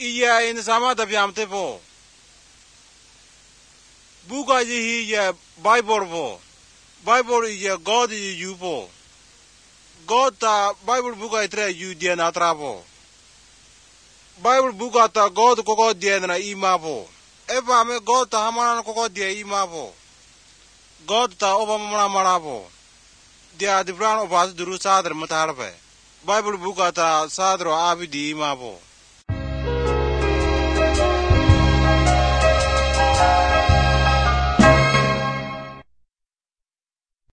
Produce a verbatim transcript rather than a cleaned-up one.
iya in sama da biamte po. Buka yi iya Bible po. Bible iya God yi you po. God ta Bible buka itre you dia na tra po. Bible buka ta God koko dia na ima po. Eva me God ta hamana koko dia ima po. God ta oba mara mara po. Dia di brano ba duru sadr matar pe. Bible buka ta sadro abi di ima po.